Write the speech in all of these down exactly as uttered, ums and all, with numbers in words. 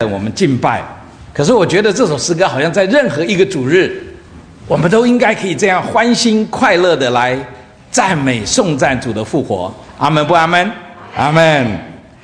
我们敬拜，可是我觉得这首诗歌好像在任何一个主日，我们都应该可以这样欢欣快乐的来赞美颂赞主的复活。阿们不阿们？阿们。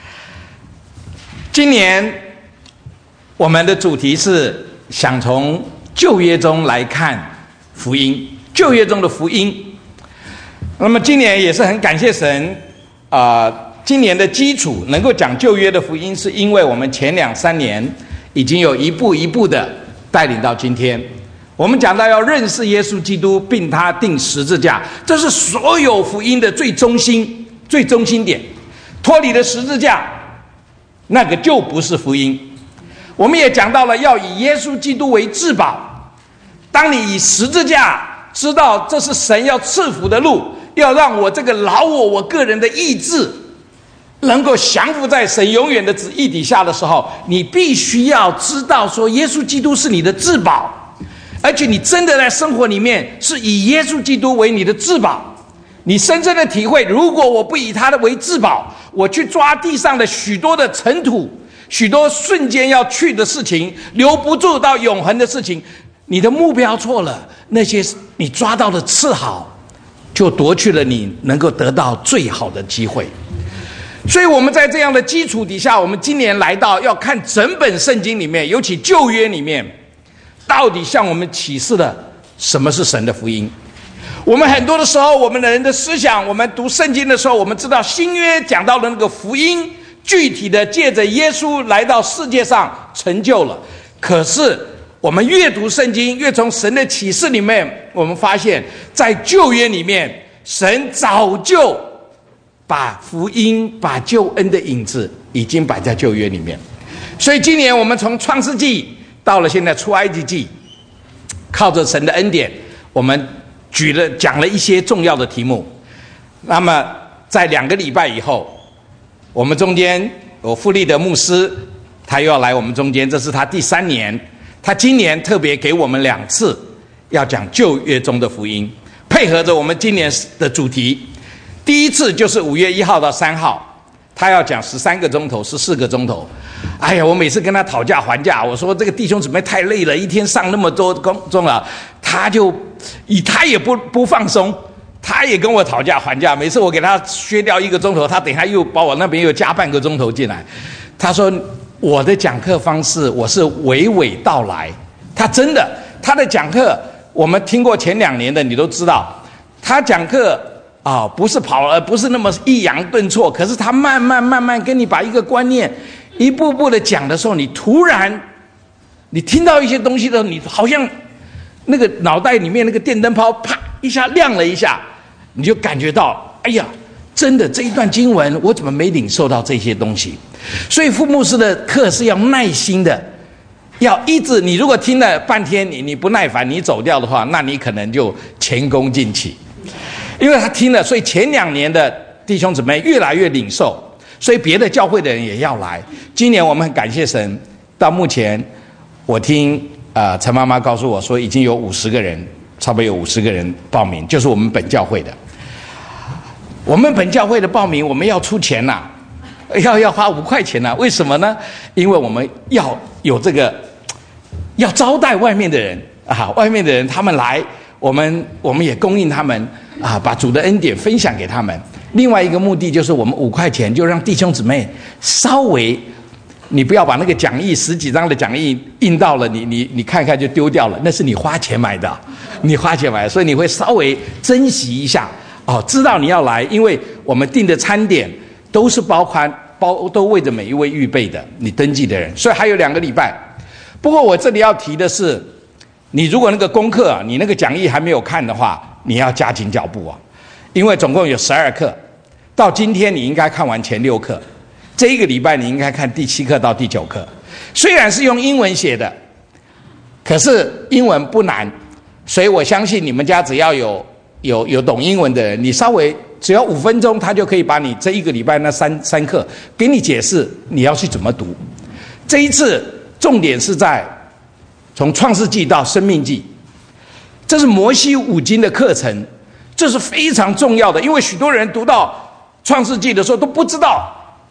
今年我们的主题是想从旧约中来看福音，旧约中的福音。那么今年也是很感谢神啊、呃，今年的基础能够讲旧约的福音，是因为我们前两三年已经有一步一步的带领到今天。我们讲到要认识耶稣基督，并他钉十字架，这是所有福音的最中心、最中心点。脱离了十字架，那个就不是福音。我们也讲到了要以耶稣基督为至宝。当你以十字架知道这是神要赐福的路，要让我这个老我我个人的意志能够降服在神永远的旨意底下的时候，你必须要知道说耶稣基督是你的至宝，而且你真的在生活里面是以耶稣基督为你的至宝。你深深的体会，如果我不以他的为至宝，我去抓地上的许多的尘土，许多瞬间要去的事情，留不住到永恒的事情，你的目标错了，那些你抓到的次好就夺去了你能够得到最好的机会。所以我们在这样的基础底下，我们今年来到要看整本圣经里面，尤其旧约里面到底向我们启示了什么是神的福音。我们很多的时候，我们的人的思想，我们读圣经的时候，我们知道新约讲到的那个福音具体的借着耶稣来到世界上成就了。可是我们越读圣经，越从神的启示里面，我们发现在旧约里面，神早就把福音把救恩的影子已经摆在旧约里面。所以今年我们从创世纪到了现在出埃及记，靠着神的恩典，我们举了讲了一些重要的题目。那么在两个礼拜以后，我们中间有傅立德牧师，他又要来我们中间，这是他第三年。他今年特别给我们两次要讲旧约中的福音，配合着我们今年的主题。第一次就是五月一号到三号，他要讲十三个钟头十四个钟头。哎呀，我每次跟他讨价还价，我说这个弟兄姊妹太累了，一天上那么多钟了，他就以他也不不放松，他也跟我讨价还价。每次我给他削掉一个钟头，他等一下又把我那边又加半个钟头进来。他说我的讲课方式我是娓娓道来。他真的，他的讲课我们听过前两年的你都知道，他讲课啊、哦，不是跑了，不是那么抑扬顿挫，可是他慢慢慢慢跟你把一个观念一步步的讲的时候，你突然你听到一些东西的时候，你好像那个脑袋里面那个电灯泡啪一下亮了一下，你就感觉到哎呀，真的这一段经文我怎么没领受到这些东西。所以傅牧师的课是要耐心的，要一直，你如果听了半天你你不耐烦你走掉的话，那你可能就前功尽弃。因为他听了，所以前两年的弟兄姊妹越来越领受，所以别的教会的人也要来。今年我们很感谢神，到目前我听呃陈妈妈告诉我说，已经有五十个人，差不多有五十个人报名，就是我们本教会的。我们本教会的报名，我们要出钱呐、啊，要要花五块钱呐、啊。为什么呢？因为我们要有这个，要招待外面的人啊，外面的人他们来，我们我们也供应他们。啊，把主的恩典分享给他们。另外一个目的就是我们五块钱就让弟兄姊妹稍微，你不要把那个讲义十几张的讲义印到了，你你你看看就丢掉了，那是你花钱买的，你花钱买的，所以你会稍微珍惜一下哦，知道你要来，因为我们订的餐点都是包括包都为着每一位预备的，你登记的人，所以还有两个礼拜。不过我这里要提的是，你如果那个功课啊，你那个讲义还没有看的话，你要加紧脚步啊，因为总共有十二课，到今天你应该看完前六课，这一个礼拜你应该看第七课到第九课。虽然是用英文写的，可是英文不难，所以我相信你们家只要有有有懂英文的人，你稍微只要五分钟，他就可以把你这一个礼拜那三三课给你解释你要去怎么读。这一次重点是在从创世纪到申命记。这是摩西五经的课程，这是非常重要的，因为许多人读到创世纪的时候都不知道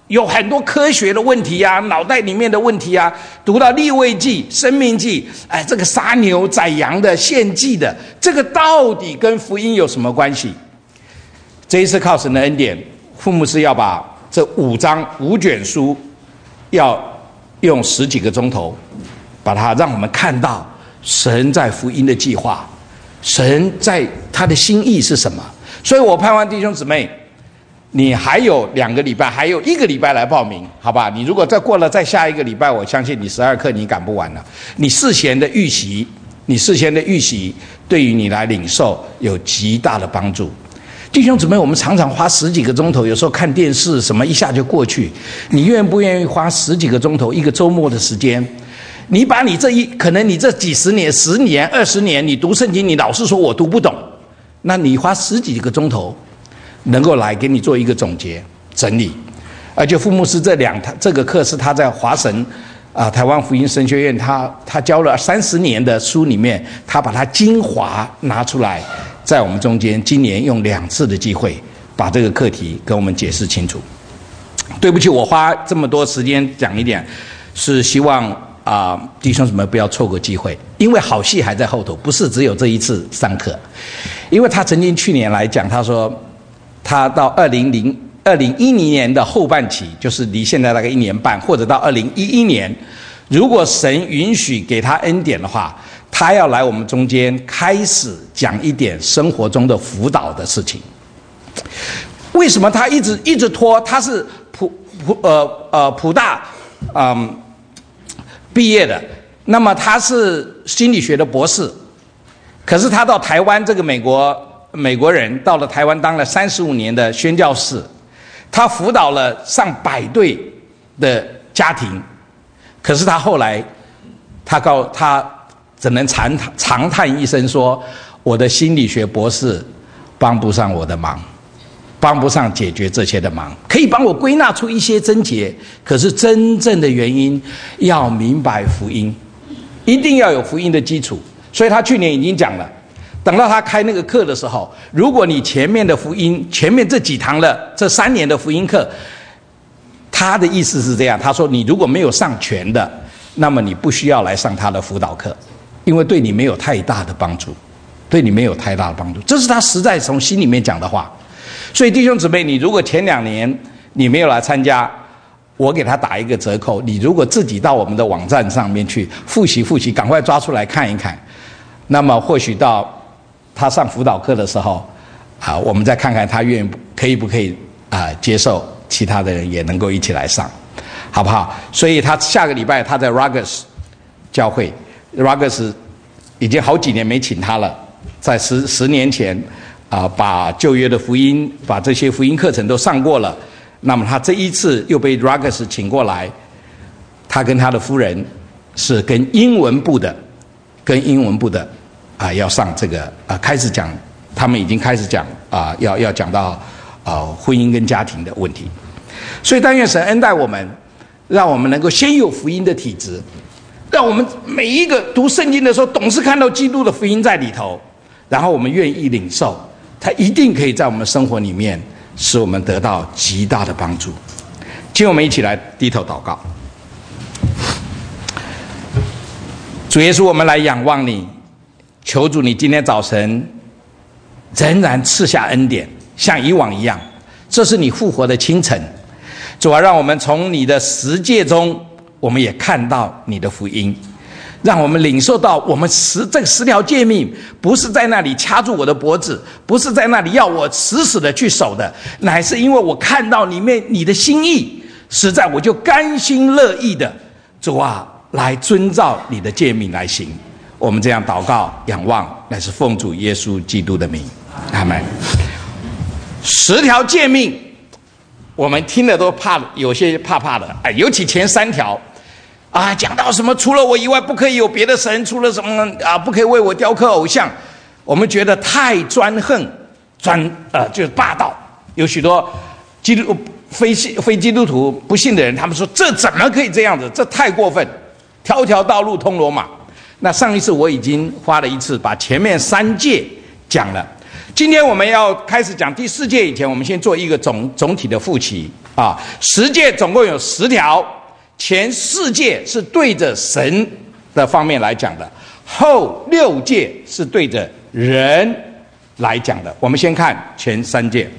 有很多科学的问题啊，脑袋里面的问题啊，读到利未记、申命记，哎，这个杀牛宰羊的、献祭的，这个到底跟福音有什么关系？这一次靠神的恩典，傅牧师要把这五章五卷书，要用十几个钟头，把它让我们看到神在福音的计划，神在他的心意是什么。所以我盼望弟兄姊妹，你还有两个礼拜，还有一个礼拜来报名，好吧？你如果再过了再下一个礼拜，我相信你十二课你赶不完了。你事先的预习，你事先的预习，对于你来领受有极大的帮助。弟兄姊妹，我们常常花十几个钟头，有时候看电视什么一下就过去。你愿不愿意花十几个钟头，一个周末的时间？你把你这一可能你这几十年、十年、二十年，你读圣经，你老是说我读不懂，那你花十几个钟头，能够来给你做一个总结整理。而且傅牧师这两这个课是他在华神啊、台湾福音神学院，他他教了三十年的书里面，他把它精华拿出来。在我们中间，今年用两次的机会把这个课题跟我们解释清楚。对不起，我花这么多时间讲一点，是希望啊、呃、弟兄姊妹不要错过机会，因为好戏还在后头，不是只有这一次上课。因为他曾经去年来讲，他说他到二零零二零一零年的后半期，就是离现在大概一年半，或者到二零一一年，如果神允许给他恩典的话，他要来我们中间开始讲一点生活中的辅导的事情。为什么他一直一直拖？他是普普呃呃普大嗯毕业的，那么他是心理学的博士，可是他到台湾，这个美国美国人到了台湾当了三十五年的宣教士，他辅导了上百对的家庭，可是他后来他告他。只能长长叹一声说，我的心理学博士帮不上我的忙，帮不上解决这些的忙，可以帮我归纳出一些症结，可是真正的原因要明白福音，一定要有福音的基础。所以他去年已经讲了，等到他开那个课的时候，如果你前面的福音，前面这几堂的这三年的福音课，他的意思是这样，他说你如果没有上全的，那么你不需要来上他的辅导课，因为对你没有太大的帮助，对你没有太大的帮助，这是他实在从心里面讲的话。所以弟兄姊妹，你如果前两年你没有来参加，我给他打一个折扣，你如果自己到我们的网站上面去复习复习，赶快抓出来看一看，那么或许到他上辅导课的时候啊，我们再看看他愿意可以不可以啊接受其他的人也能够一起来上，好不好？所以他下个礼拜他在 Ruggers 教会，Ruggers 已经好几年没请他了，在十十年前啊、呃，把旧约的福音，把这些福音课程都上过了。那么他这一次又被 Ruggers 请过来，他跟他的夫人是跟英文部的，跟英文部的啊、呃、要上这个啊、呃、开始讲，他们已经开始讲啊、呃、要要讲到啊、呃、婚姻跟家庭的问题。所以但愿神恩待我们，让我们能够先有福音的体质。让我们每一个读圣经的时候，总是看到基督的福音在里头，然后我们愿意领受，它一定可以在我们生活里面使我们得到极大的帮助。请我们一起来低头祷告。主耶稣，我们来仰望你，求主你今天早晨仍然赐下恩典，像以往一样，这是你复活的清晨。主啊，让我们从你的十诫中，我们也看到你的福音，让我们领受到我们十这个十条诫命不是在那里掐住我的脖子，不是在那里要我死死的去守的，乃是因为我看到里面你的心意，实在我就甘心乐意的，主啊，来遵照你的诫命来行。我们这样祷告仰望，乃是奉主耶稣基督的名，阿们。十条诫命我们听了都怕，有些怕怕的，哎，尤其前三条啊，讲到什么除了我以外不可以有别的神，除了什么啊不可以为我雕刻偶像，我们觉得太专横，专呃就是霸道。有许多基督非非基督徒不信的人，他们说这怎么可以这样子？这太过分，条条道路通罗马。那上一次我已经花了一次把前面三诫讲了， 今天我们要开始讲第四诫以前，我们先做一个总总体的复习啊。十诫总共有十条，前四诫是对着神的方面来讲的，后六诫是对着人来讲的。我们先看前三诫。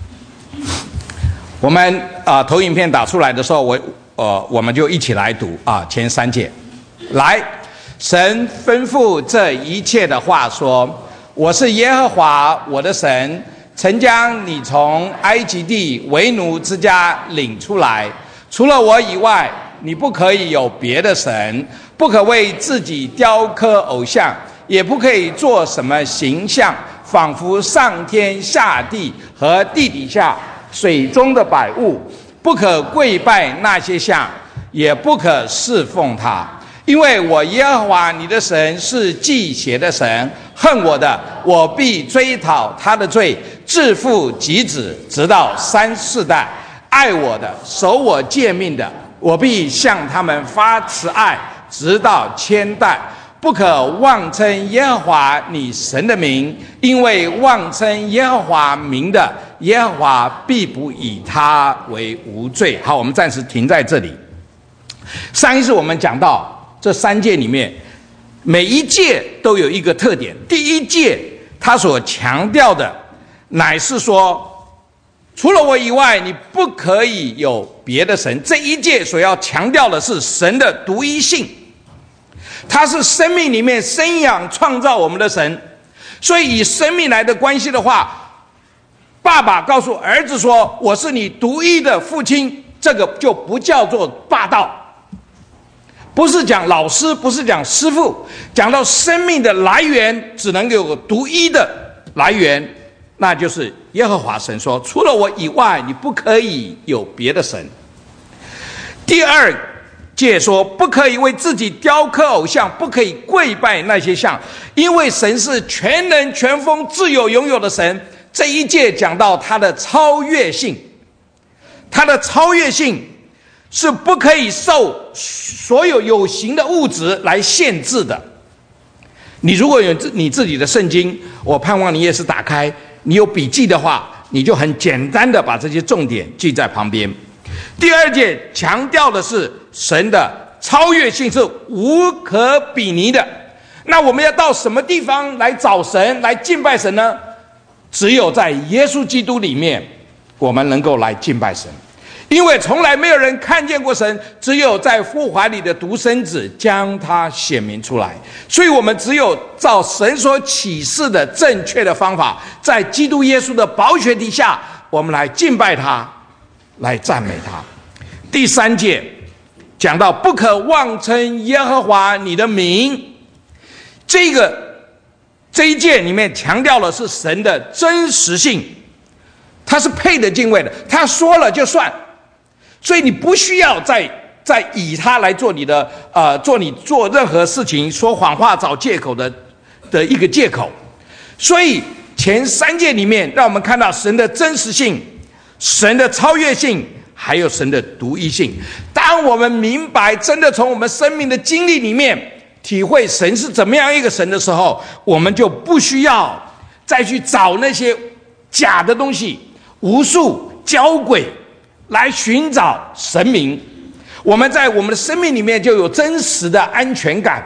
我们啊、呃、投影片打出来的时候，我呃我们就一起来读啊前三诫。来，神吩咐这一切的话说：我是耶和华我的神，曾将你从埃及地为奴之家领出来。除了我以外，你不可以有别的神，不可为自己雕刻偶像，也不可以做什么形象，仿佛上天下地和地底下水中的百物，不可跪拜那些像，也不可侍奉他。因为我耶和华你的神是忌邪的神，恨我的，我必追讨他的罪，自父及子，直到三四代；爱我的，守我诫命的，我必向他们发慈爱，直到千代。不可妄称耶和华你神的名，因为妄称耶和华名的，耶和华必不以他为无罪。好，我们暂时停在这里。上一次我们讲到这三诫里面，每一诫都有一个特点。第一诫他所强调的乃是说，除了我以外，你不可以有别的神。这一诫所要强调的是神的独一性，他是生命里面生养创造我们的神。所以以生命来的关系的话，爸爸告诉儿子说我是你独一的父亲，这个就不叫做霸道，不是讲老师，不是讲师傅，讲到生命的来源只能有个独一的来源，那就是耶和华神说，除了我以外，你不可以有别的神。第二诫说，不可以为自己雕刻偶像，不可以跪拜那些像，因为神是全能全丰自有永有的神。这一诫讲到他的超越性，他的超越性是不可以受所有有形的物质来限制的。你如果有你自己的圣经，我盼望你也是打开，你有笔记的话，你就很简单的把这些重点记在旁边。第二诫强调的是神的超越性是无可比拟的。那我们要到什么地方来找神，来敬拜神呢？只有在耶稣基督里面，我们能够来敬拜神。因为从来没有人看见过神，只有在父怀里的独生子将他显明出来。所以我们只有照神所启示的正确的方法，在基督耶稣的宝血底下，我们来敬拜他，来赞美他。第三诫讲到不可妄称耶和华你的名，这个这一诫里面强调的是神的真实性，他是配得敬畏的，他说了就算。所以你不需要再再以他来做你的呃做你做任何事情说谎话找借口的的一个借口。所以前三诫里面让我们看到神的真实性、神的超越性，还有神的独一性。当我们明白真的从我们生命的经历里面体会神是怎么样一个神的时候，我们就不需要再去找那些假的东西、巫术、交鬼来寻找神明。我们在我们的生命里面就有真实的安全感，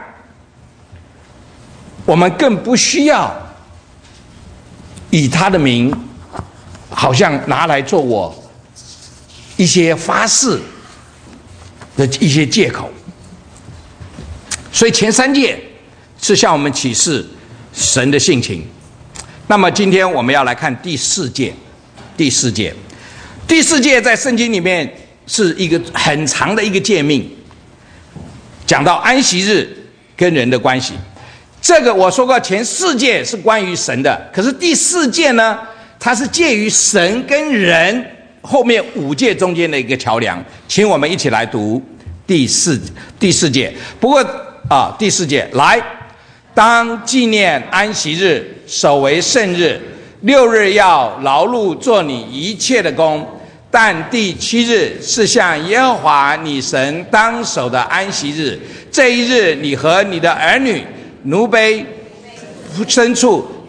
我们更不需要以他的名好像拿来做我一些发誓的一些借口。所以前三诫是向我们启示神的性情。那么今天我们要来看第四诫。第四诫第四诫在圣经里面是一个很长的一个诫命，讲到安息日跟人的关系。这个我说过，前四诫是关于神的，可是第四诫呢，它是介于神跟人后面五诫中间的一个桥梁。请我们一起来读第四第四诫。不过啊，第四诫来，当纪念安息日，守为圣日。六日要劳碌做你一切的工，但第七日是向耶和华你神当守的安息日。这一日，你和你的儿女、奴婢、牲畜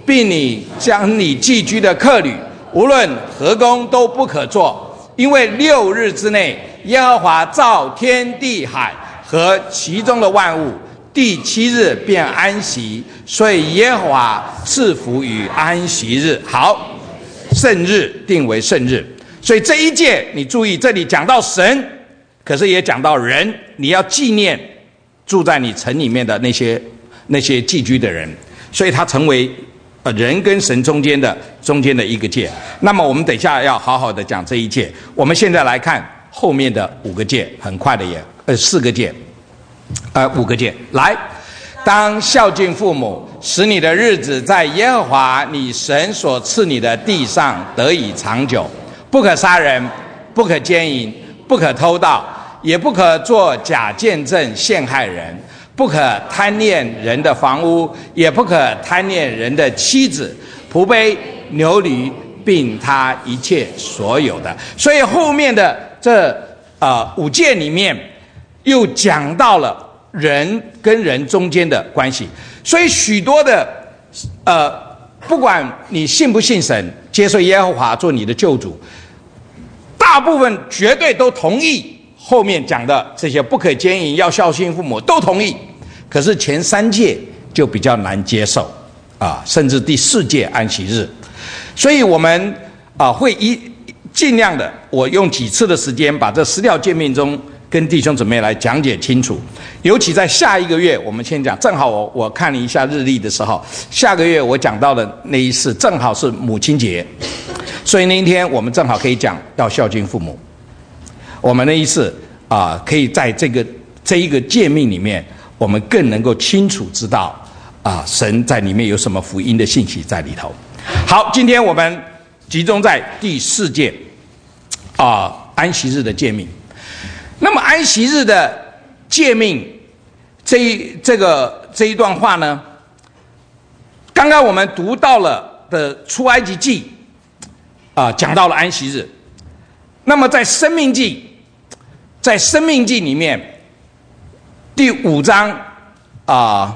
并你将你寄居的客旅，无论何工都不可做，因为六日之内，耶和华造天地海和其中的万物，第七日便安息，所以耶和华赐福于安息日。好，圣日定为圣日。所以这一届你注意，这里讲到神，可是也讲到人，你要纪念住在你城里面的那些那些寄居的人，所以它成为呃人跟神中间的中间的一个界。那么我们等一下要好好的讲这一届。我们现在来看后面的五个界，很快的也呃四个界，呃五个界。来，当孝敬父母，使你的日子在耶和华你神所赐你的地上得以长久。不可杀人，不可奸淫，不可偷盗，也不可作假见证陷害人，不可贪恋人的房屋，也不可贪恋人的妻子、仆婢、牛驴，并他一切所有的。所以后面的这呃五诫里面又讲到了人跟人中间的关系。所以许多的呃不管你信不信神，接受耶和华做你的救主，大部分绝对都同意后面讲的这些，不可奸淫，要孝敬父母，都同意。可是前三诫就比较难接受啊，甚至第四诫安息日。所以我们啊会一尽量的，我用几次的时间把这十条诫命中跟弟兄姊妹来讲解清楚。尤其在下一个月，我们先讲，正好我我看了一下日历的时候，下个月我讲到的那一次正好是母亲节，所以那一天我们正好可以讲要孝敬父母。我们那一次啊、呃，可以在这个这一个诫命里面，我们更能够清楚知道啊、呃，神在里面有什么福音的信息在里头。好，今天我们集中在第四诫啊、呃，安息日的诫命。那么安息日的诫命这一这个这一段话呢，刚刚我们读到了的出埃及记啊、呃，讲到了安息日。那么在申命记，在申命记里面第五章啊、呃、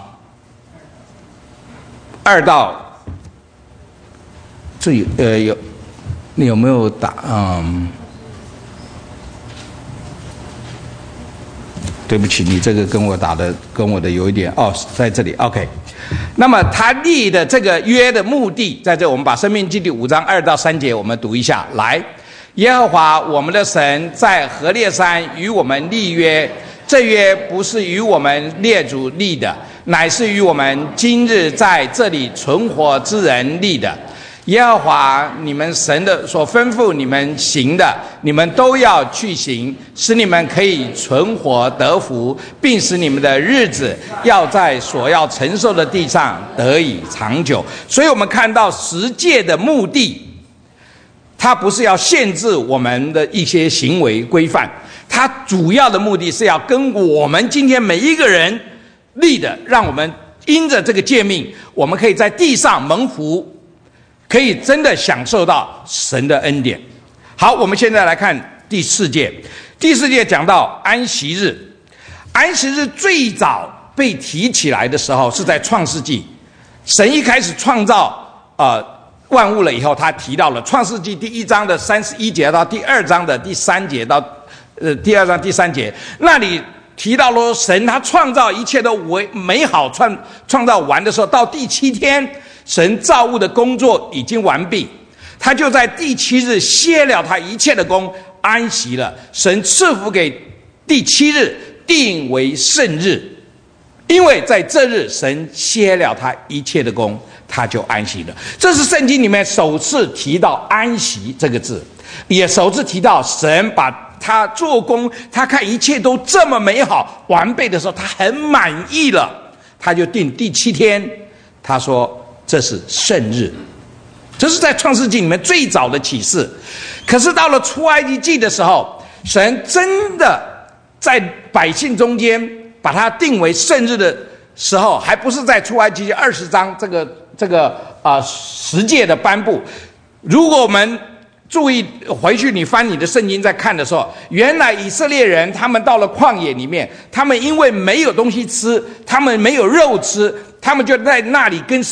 二到这里呃有你有没有打嗯？对不起，你这个跟我打的跟我的有一点哦，在这里 OK。那么他立的这个约的目的，在这我们把申命记第五章二到三节我们读一下。来，耶和华我们的神在何烈山与我们立约，这约不是与我们列祖立的，乃是与我们今日在这里存活之人立的。耶和华你们神的所吩咐你们行的，你们都要去行，使你们可以存活得福，并使你们的日子要在所要承受的地上得以长久。所以我们看到十诫的目的，它不是要限制我们的一些行为规范，它主要的目的是要跟我们今天每一个人立的，让我们因着这个诫命，我们可以在地上蒙福，可以真的享受到神的恩典。好，我们现在来看第四诫。第四诫讲到安息日。安息日最早被提起来的时候是在创世纪，神一开始创造呃万物了以后，他提到了创世纪第一章的三十一节到第二章的第三节到呃第二章第三节，那里提到了神他创造一切都为美好，创创造完的时候，到第七天神造物的工作已经完毕，他就在第七日歇了他一切的工，安息了。神赐福给第七日，定为圣日，因为在这日神歇了他一切的工，他就安息了。这是圣经里面首次提到安息这个字，也首次提到神把他做工，他看一切都这么美好完备的时候，他很满意了，他就定第七天，他说这是圣日。这是在创世纪里面最早的启示。可是到了出埃及记的时候，神真的在百姓中间把它定为圣日的时候，还不是在出埃及记二十章这个这个啊、呃、十诫的颁布。如果我们注意回去你翻你的圣经在看的时候，原来以色列人他们到了旷野里面，他们因为没有东西吃，他们没有肉吃，他们就在那里跟神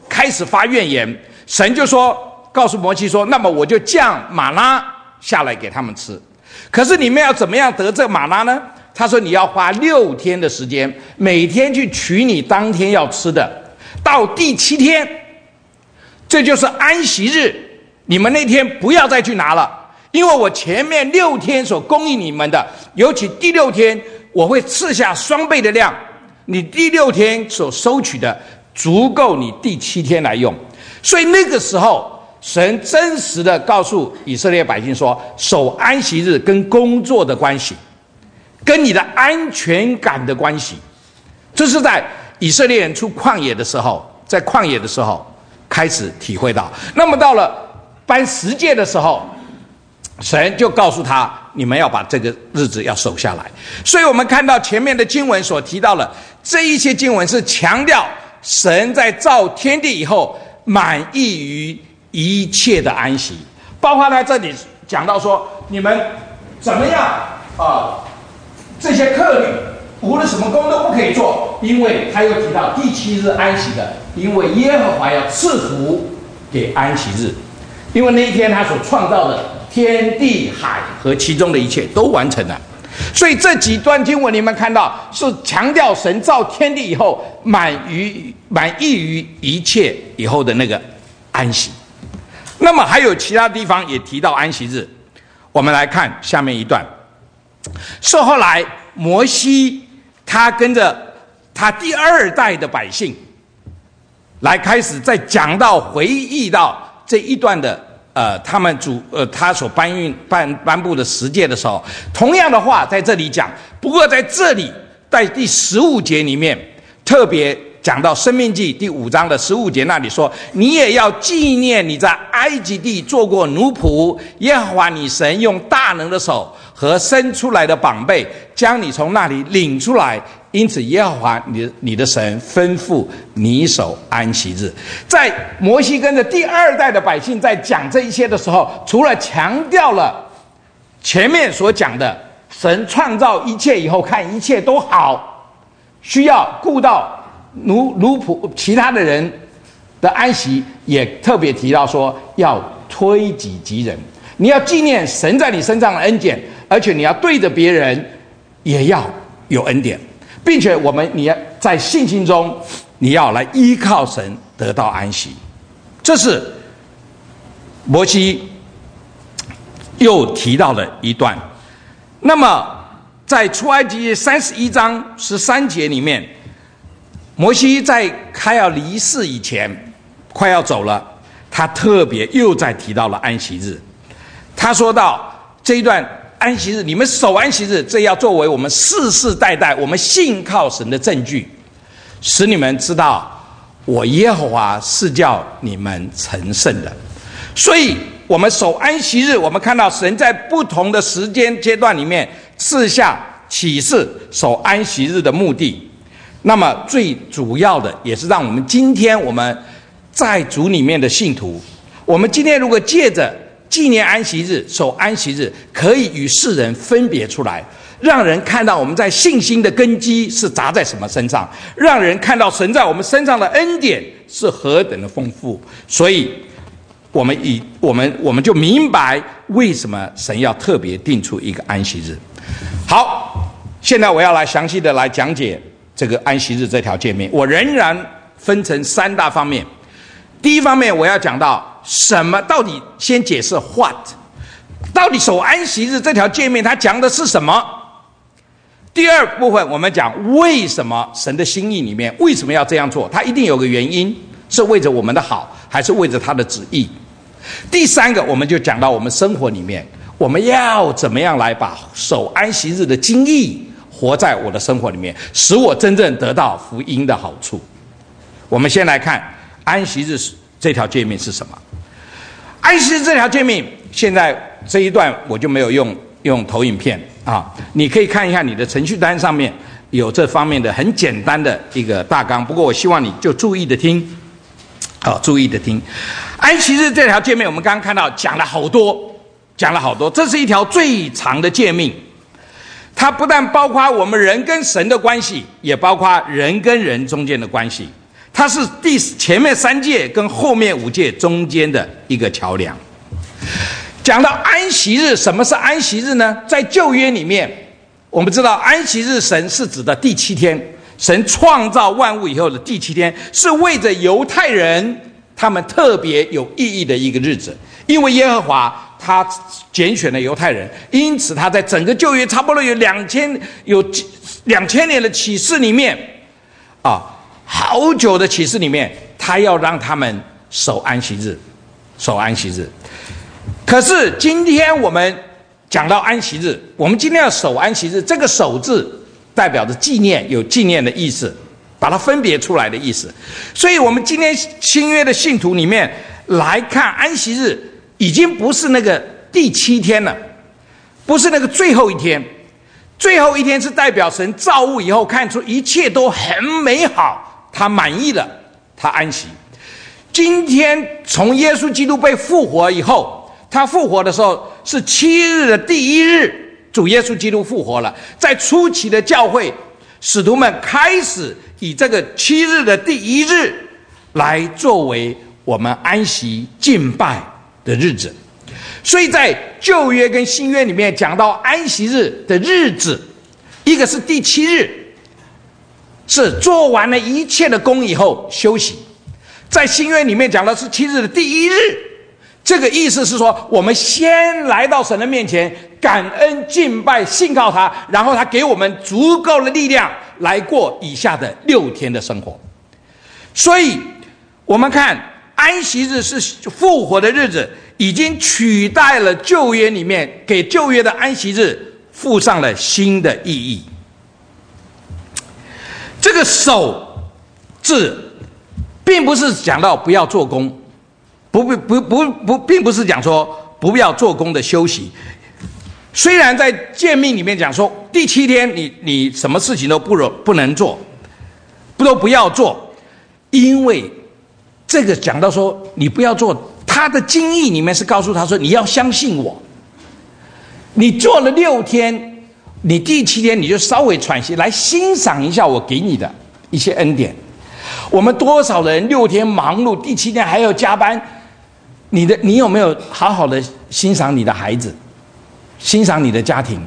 开始发怨言，神就说告诉摩西说，那么我就降玛拉下来给他们吃。可是你们要怎么样得这玛拉呢？他说你要花六天的时间，每天去取你当天要吃的，到第七天，这就是安息日，你们那天不要再去拿了，因为我前面六天所供应你们的，尤其第六天我会赐下双倍的量，你第六天所收取的足够你第七天来用。所以那个时候神真实的告诉以色列百姓说，守安息日跟工作的关系，跟你的安全感的关系，这是在以色列人出旷野的时候，在旷野的时候开始体会到。那么到了颁十诫的时候，神就告诉他，你们要把这个日子要守下来。所以我们看到前面的经文所提到的这一些经文，是强调神在造天地以后满意于一切的安息，包括在这里讲到说，你们怎么样啊、呃？这些客旅无论什么工都不可以做，因为他又提到第七日安息的，因为耶和华要赐福给安息日，因为那一天他所创造的天地海和其中的一切都完成了。所以这几段经文你们看到是强调神造天地以后满于满意于一切以后的那个安息。那么还有其他地方也提到安息日，我们来看下面一段。是后来摩西他跟着他第二代的百姓来开始再讲到回忆到这一段的呃他们主呃他所颁运颁颁布的十诫的时候，同样的话在这里讲，不过在这里在第十五节里面特别讲到申命记第五章的十五节那里说，你也要纪念你在埃及地做过奴仆，耶和华你神用大能的手和生出来的膀臂将你从那里领出来，因此耶和华你你的神吩咐你守安息日。在摩西跟着第二代的百姓在讲这一些的时候，除了强调了前面所讲的神创造一切以后看一切都好，需要顾到奴奴仆其他的人的安息，也特别提到说要推己及人，你要纪念神在你身上的恩典，而且你要对着别人也要有恩典，并且我们你要在信心中你要来依靠神得到安息。这是摩西又提到了一段。那么在出埃及记三十一章十三节里面，摩西在快要离世以前快要走了，他特别又再提到了安息日。他说到这一段安息日，你们守安息日，这要作为我们世世代代我们信靠神的证据，使你们知道我耶和华是叫你们成圣的。所以我们守安息日，我们看到神在不同的时间阶段里面赐下启示守安息日的目的。那么最主要的也是让我们今天我们在主里面的信徒，我们今天如果借着纪念安息日守安息日，可以与世人分别出来，让人看到我们在信心的根基是砸在什么身上，让人看到神在我们身上的恩典是何等的丰富。所以我们以我们我们就明白为什么神要特别定出一个安息日。好，现在我要来详细的来讲解这个安息日这条诫命，我仍然分成三大方面。第一方面，我要讲到什么，到底先解释 what， 到底守安息日这条诫命它讲的是什么。第二部分我们讲为什么神的心意里面为什么要这样做，它一定有个原因，是为着我们的好，还是为着他的旨意。第三个，我们就讲到我们生活里面我们要怎么样来把守安息日的精义活在我的生活里面，使我真正得到福音的好处。我们先来看安息日这条诫命是什么。安息日这条诫命，现在这一段我就没有用用投影片啊，你可以看一看你的程序单上面有这方面的很简单的一个大纲，不过我希望你就注意的听，好，注意的听。安息日这条诫命，我们刚刚看到讲了好多，讲了好多，这是一条最长的诫命。它不但包括我们人跟神的关系，也包括人跟人中间的关系。 它是第前面三诫跟后面五诫中间的一个桥梁。讲到安息日，什么是安息日呢？在旧约里面，我们知道安息日神是指的第七天，神创造万物以后的第七天，是为着犹太人他们特别有意义的一个日子。因为耶和华他拣选了犹太人，因此他在整个旧约差不多有两千有两千年的启示里面啊，好久的启示里面，他要让他们守安息日，守安息日。可是今天我们讲到安息日，我们今天要守安息日，这个守字代表着纪念，有纪念的意思，把它分别出来的意思。所以我们今天新约的信徒里面来看安息日，已经不是那个第七天了，不是那个最后一天。最后一天是代表神造物以后看出一切都很美好，他满意了，他安息。今天从耶稣基督被复活以后，他复活的时候是七日的第一日，主耶稣基督复活了。在初期的教会，使徒们开始以这个七日的第一日来作为我们安息敬拜的日子。所以在旧约跟新约里面讲到安息日的日子，一个是第七日，是做完了一切的工以后休息。在新约里面讲的是七日的第一日，这个意思是说，我们先来到神的面前，感恩敬拜信靠他，然后他给我们足够的力量来过以下的六天的生活。所以我们看安息日是复活的日子，已经取代了旧约里面给旧约的安息日附上了新的意义。这个守字并不是讲到不要做工，不不不不不，并不是讲说不要做工的休息。虽然在诫命里面讲说第七天你你什么事情都不不能做，不都不要做，因为这个讲到说你不要做，他的经义里面是告诉他说你要相信我，你做了六天，你第七天你就稍微喘息，来欣赏一下我给你的一些恩典。我们多少人六天忙碌，第七天还要加班，你的你有没有好好的欣赏你的孩子，欣赏你的家庭？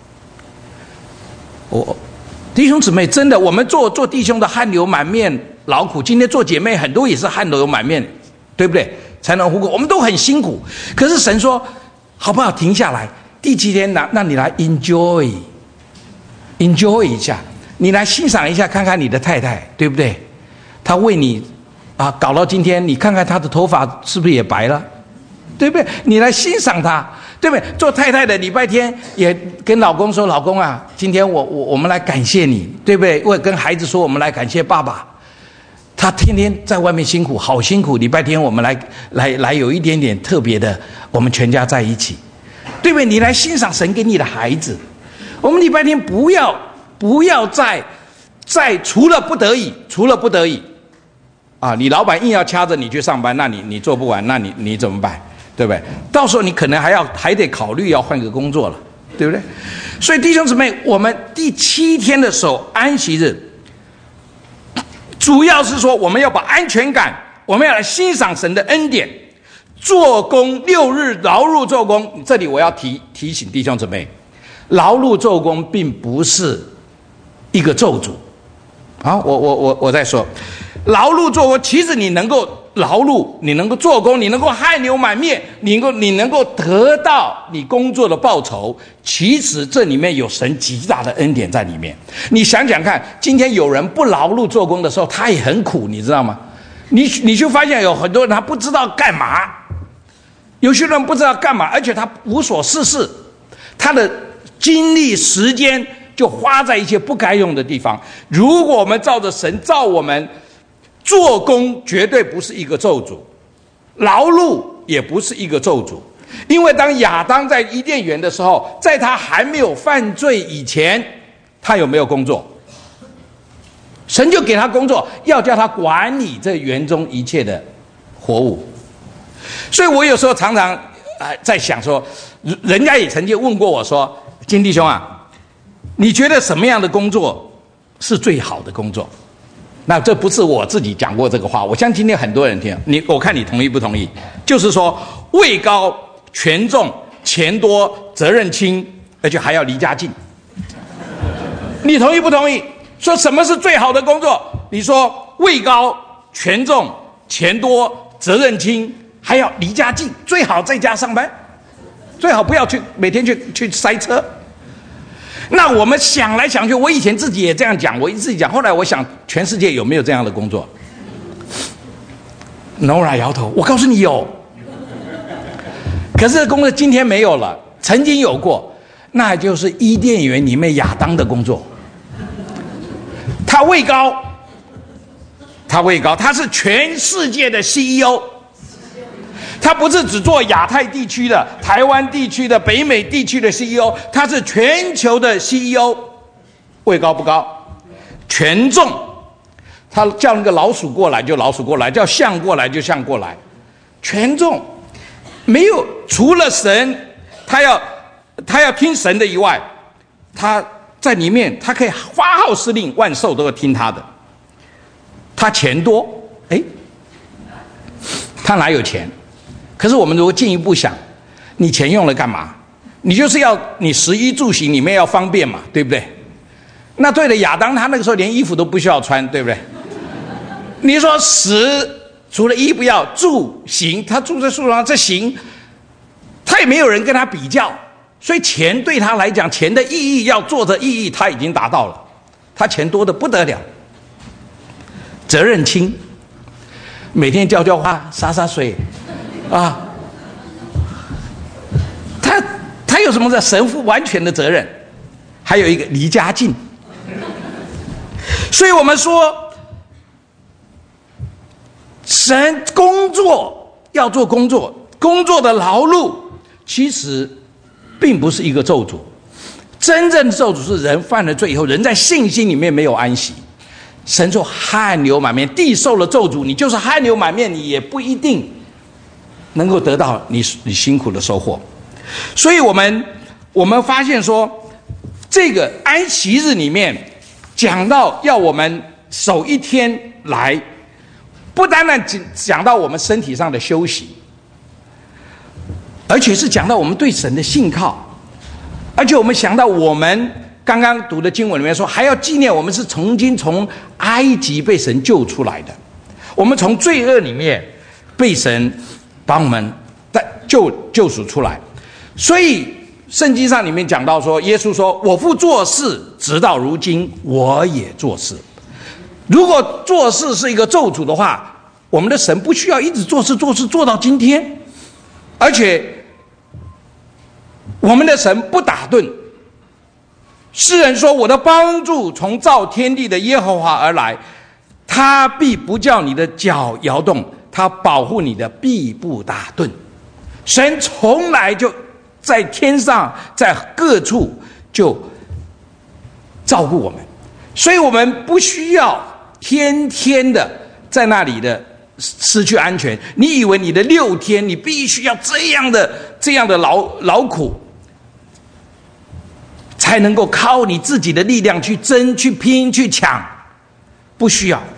我弟兄姊妹，真的，我们做做弟兄的汗流满面劳苦，今天做姐妹很多也是汗流满面，对不对？才能糊口，我们都很辛苦。可是神说，好不好？停下来，第七天那那你来 enjoy enjoy 一下，你来欣赏一下，看看你的太太，对不对？她为你啊搞到今天，你看看她的头发是不是也白了，对不对？你来欣赏她，对不对？做太太的礼拜天也跟老公说，老公啊，今天我我我们来感谢你，对不对？我跟孩子说，我们来感谢爸爸，他天天在外面辛苦，好辛苦。礼拜天我们来来来有一点点特别的，我们全家在一起，对不对？你来欣赏神给你的孩子。我们礼拜天不要不要再再除了不得已，除了不得已。啊，你老板硬要掐着你去上班，那你你做不完，那你你怎么办？对不对？到时候你可能还要还得考虑要换个工作了，对不对？所以弟兄姊妹，我们第七天的守安息日，主要是说我们要把安全感，我们要来欣赏神的恩典。做工六日劳碌做工，这里我要提提醒弟兄姊妹，劳碌做工并不是一个咒诅。好，我我我我再说。劳碌做工，其实你能够劳碌，你能够做工，你能够汗流满面，你能够你能够得到你工作的报酬，其实这里面有神极大的恩典在里面。你想想看，今天有人不劳碌做工的时候，他也很苦，你知道吗？你你就发现有很多人他不知道干嘛，有些人不知道干嘛，而且他无所事事，他的精力时间就花在一些不该用的地方。如果我们照着神造我们，做工绝对不是一个咒诅，劳碌也不是一个咒诅。因为当亚当在伊甸园的时候，在他还没有犯罪以前，他有没有工作？神就给他工作，要叫他管理这园中一切的活物。所以我有时候常常、呃、在想说，人家也曾经问过我说，金弟兄啊，你觉得什么样的工作是最好的工作？ 那这不是我自己讲过这个话，我相信今天很多人听，你我看你同意不同意？就是说，位高权重，钱多，责任轻，而且还要离家近。你同意不同意？说什么是最好的工作？你说位高权重，钱多，责任轻，还要离家近，最好在家上班，最好不要去每天去去塞车。那我们想来想去，我以前自己也这样讲，我自己讲，后来我想，全世界有没有这样的工作 ？Nora 摇头，我告诉你有。可是这工作今天没有了，曾经有过，那就是伊甸园里面亚当的工作。他位高，他位高，他是全世界的 C E O。他不是只做亚太地区的、台湾地区的、北美地区的 C E O， 他是全球的 C E O。位高不高？权重，他叫那个老鼠过来就老鼠过来，叫象过来就象过来。权重，没有除了神，他要他要听神的以外，他在里面他可以发号施令，万兽都要听他的。他钱多，哎，他哪有钱？可是我们如果进一步想，你钱用了干嘛？你就是要你食衣住行里面要方便嘛，对不对？那对了，亚当他那个时候连衣服都不需要穿，对不对？你说食除了衣不要，住行他住在树上，这行他也没有人跟他比较，所以钱对他来讲，钱的意义要做的意义他已经达到了，他钱多的不得了，责任轻，每天浇浇花，洒洒水。啊，他他有什么的？神负完全的责任，还有一个离家近。所以我们说，神工作要做工作，工作的劳碌其实并不是一个咒诅。真正的咒诅是人犯了罪以后，人在信心里面没有安息。神说汗流满面，地受了咒诅，你就是汗流满面，你也不一定能够得到你你辛苦的收获。所以我们我们发现说，这个安息日里面讲到要我们守一天来，不单单讲到我们身体上的休息，而且是讲到我们对神的信靠，而且我们想到我们刚刚读的经文里面说，还要纪念我们是曾经从埃及被神救出来的，我们从罪恶里面被神把我们救救赎出来。所以圣经上里面讲到说，耶稣说，我父做事直到如今，我也做事。如果做事是一个咒诅的话，我们的神不需要一直做事做事做到今天。而且我们的神不打盹，诗人说，我的帮助从造天地的耶和华而来，他必不叫你的脚摇动，他保护你的必不打盹。神从来就在天上，在各处就照顾我们，所以我们不需要天天的在那里的失去安全。你以为你的六天你必须要这样的这样的劳劳苦，才能够靠你自己的力量去争、去拼、去抢？不需要，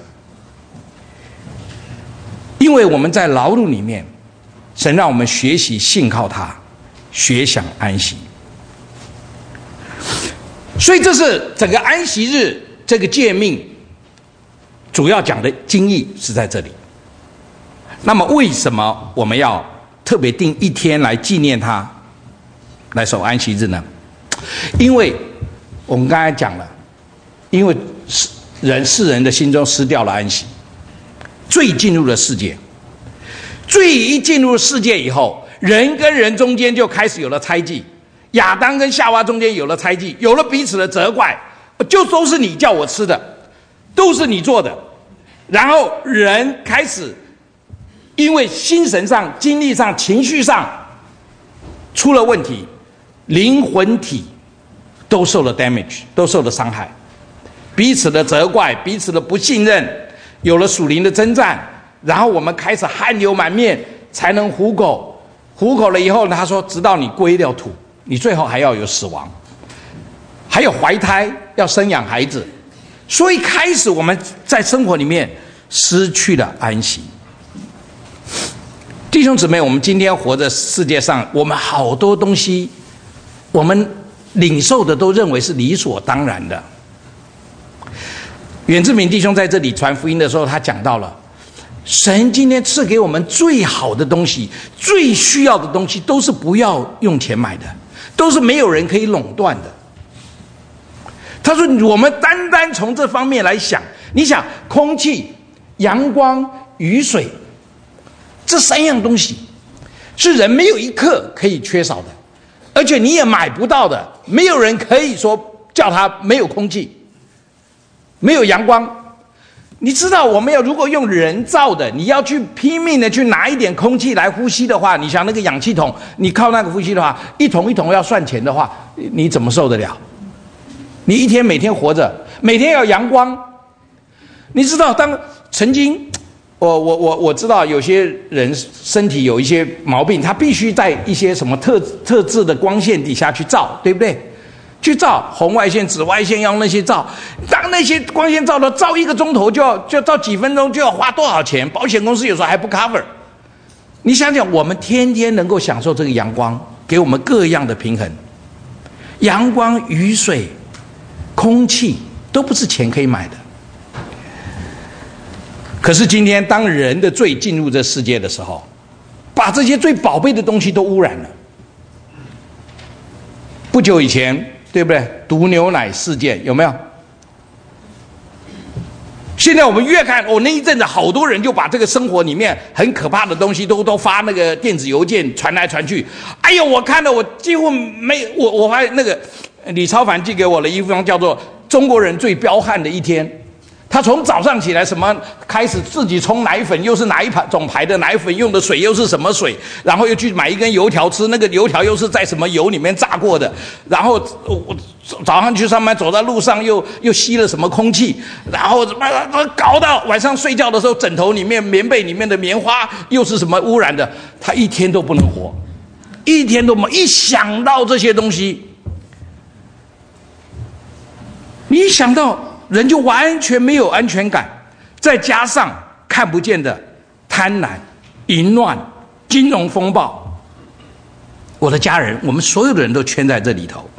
因为我们在劳碌里面，神让我们学习信靠他，学享安息。所以这是整个安息日这个诫命主要讲的经义是在这里。那么为什么我们要特别定一天来纪念他，来守安息日呢？因为我们刚才讲了，因为人世人的心中失掉了安息，罪进入了世界，罪一进入世界以后，人跟人中间就开始有了猜忌，亚当跟夏娃中间有了猜忌，有了彼此的责怪，就都是你叫我吃的，都是你做的。然后人开始因为精神上、精力上、情绪上出了问题，灵魂体都受了 damage， 都受了伤害，彼此的责怪，彼此的不信任，有了属灵的征战，然后我们开始汗流满面才能糊口，糊口了以后，他说直到你归了土，你最后还要有死亡，还有怀胎要生养孩子， 所以开始我们在生活里面失去了安息。弟兄姊妹，我们今天活在世界上，我们好多东西我们领受的都认为是理所当然的。远志明弟兄在这里传福音的时候，他讲到了神今天赐给我们最好的东西，最需要的东西都是不要用钱买的，都是没有人可以垄断的。他说我们单单从这方面来想，你想空气、阳光、雨水，这三样东西是人没有一刻可以缺少的，而且你也买不到的。没有人可以说叫他没有空气，没有阳光。你知道我们要如果用人造的，你要去拼命的去拿一点空气来呼吸的话，你想那个氧气筒，你靠那个呼吸的话，一桶一桶要算钱的话，你怎么受得了？你一天每天活着，每天要阳光。你知道当曾经我我我我知道有些人身体有一些毛病，他必须在一些什么特特制的光线底下去照，对不对？去照红外线、紫外线，要用那些照。当那些光线照到照一个钟头就要就照几分钟就要花多少钱？保险公司有时候还不 cover。你想想，我们天天能够享受这个阳光，给我们各样的平衡，阳光、雨水、空气都不是钱可以买的。可是今天，当人的罪进入这世界的时候，把这些最宝贝的东西都污染了。不久以前，对不对？毒牛奶事件有没有？现在我们越看，哦，那一阵子好多人就把这个生活里面很可怕的东西都都发那个电子邮件传来传去。哎呦，我看了，我几乎没我我发现那个李超凡寄给我的一封叫做《中国人最彪悍的一天》。他从早上起来什么开始自己冲奶粉，又是哪一种牌的奶粉，用的水又是什么水，然后又去买一根油条吃，那个油条又是在什么油里面炸过的，然后我早上去上班走在路上又又吸了什么空气，然后搞到晚上睡觉的时候枕头里面棉被里面的棉花又是什么污染的，他一天都不能活，一天都没。一想到这些东西，你一想到人就完全没有安全感，再加上看不见的贪婪、淫乱、金融风暴，我的家人，我们所有的人都圈在这里头。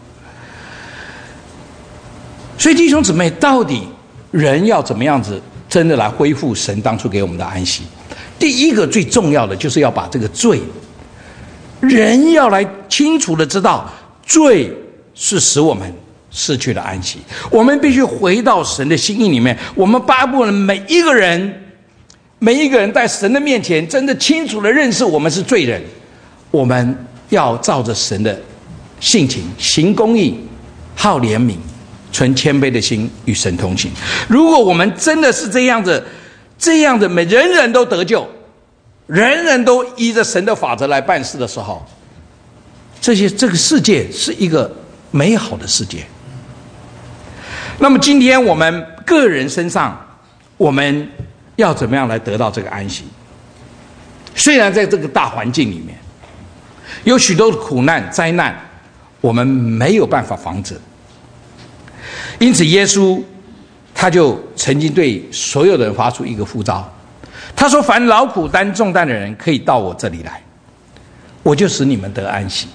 所以弟兄姊妹，到底人要怎么样子真的来恢复神当初给我们的安息？第一个最重要的就是要把这个罪，人要来清楚的知道，罪是使我们失去了安息。我们必须回到神的心意里面。我们巴不得每一个人，每一个人在神的面前真的清楚的认识我们是罪人。我们要照着神的性情，行公义，好怜悯，存谦卑的心，与神同行。如果我们真的是这样子，这样的每人人都得救，人人都依着神的法则来办事的时候，这些这个世界是一个美好的世界。那么今天我们个人身上，我们要怎么样来得到这个安息？虽然在这个大环境里面有许多的苦难灾难，我们没有办法防止，因此耶稣他就曾经对所有的人发出一个呼召，他说：凡劳苦担重担的人可以到我这里来，我就使你们得安息。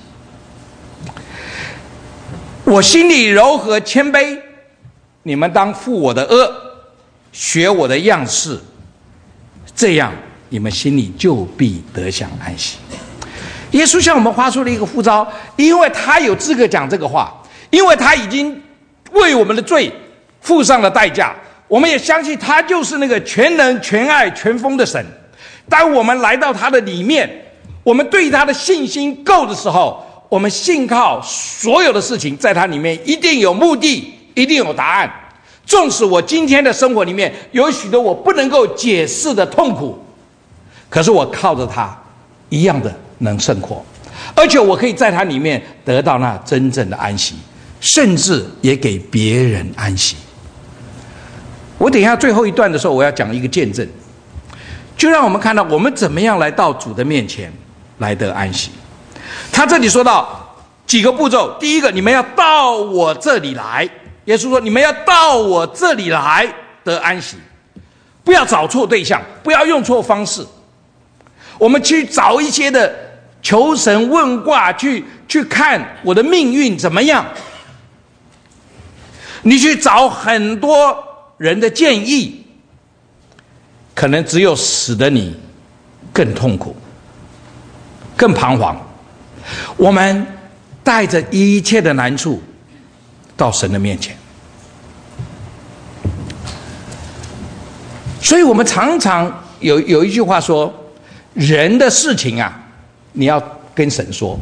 我心里柔和谦卑，你们当负我的軛，学我的样式，这样你们心里就必得享安息。耶稣向我们发出了一个呼召，因为他有资格讲这个话，因为他已经为我们的罪付上了代价。我们也相信他就是那个全能全爱全丰的神。当我们来到他的里面，我们对他的信心够的时候，我们信靠所有的事情在它里面一定有目的，一定有答案。纵使我今天的生活里面有许多我不能够解释的痛苦，可是我靠着它一样的能胜过，而且我可以在它里面得到那真正的安息，甚至也给别人安息。我等一下最后一段的时候，我要讲一个见证，就让我们看到我们怎么样来到主的面前来得安息。他这里说到几个步骤，第一个，你们要到我这里来， 耶稣说：“你们要到我这里来得安息，不要找错对象，不要用错方式。我们去找一些的求神问卦，去去看我的命运怎么样。你去找很多人的建议，可能只有使得你更痛苦、更彷徨。我们带着一切的难处到神的面前，所以我们常常有有一句话说：人的事情啊，你要跟神说；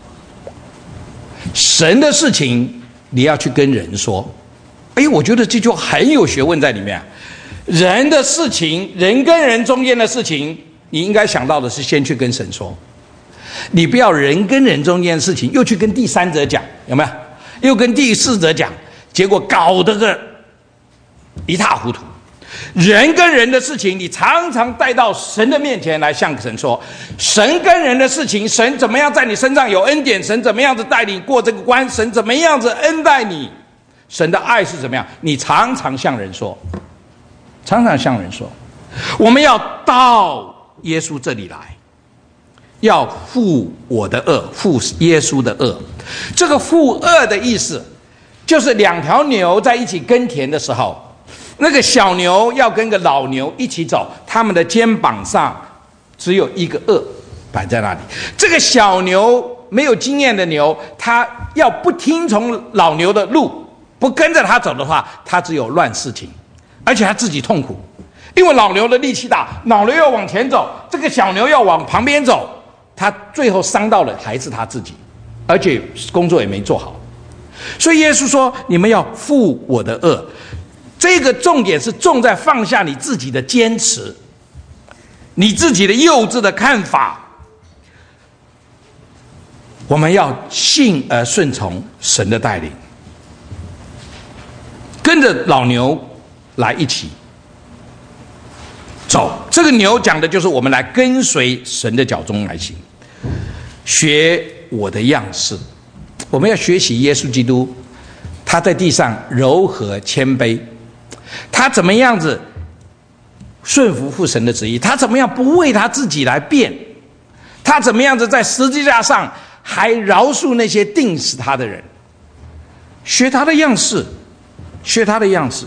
神的事情你要去跟人说。哎，我觉得这句话很有学问在里面啊。人的事情，人跟人中间的事情，你应该想到的是先去跟神说，你不要人跟人中间的事情又去跟第三者讲，有没有？又跟第四者讲，结果搞得个一塌糊涂。人跟人的事情，你常常带到神的面前来向神说。神跟人的事情，神怎么样在你身上有恩典，神怎么样子带你过这个关，神怎么样子恩待你，神的爱是怎么样，你常常向人说，常常向人说。我们要到耶稣这里来，要负我的恶，负耶稣的恶。这个负恶的意思，就是两条牛在一起耕田的时候，那个小牛要跟个老牛一起走，他们的肩膀上只有一个轭摆在那里。这个小牛没有经验的牛，他要不听从老牛的路，不跟着他走的话，他只有乱事情，而且他自己痛苦，因为老牛的力气大，老牛要往前走，这个小牛要往旁边走，他最后伤到了还是他自己，而且工作也没做好。所以耶稣说：你们要负我的恶。这个重点是重在放下你自己的坚持，你自己的幼稚的看法。我们要信而顺从神的带领，跟着老牛来一起走。这个牛讲的就是我们来跟随神的脚中来行，学我的样式。我们要学习耶稣基督，他在地上柔和谦卑，他怎么样子顺服父神的旨意，他怎么样不为他自己来辩，他怎么样子在十字架上还饶恕那些定死他的人。学他的样式，学他的样式。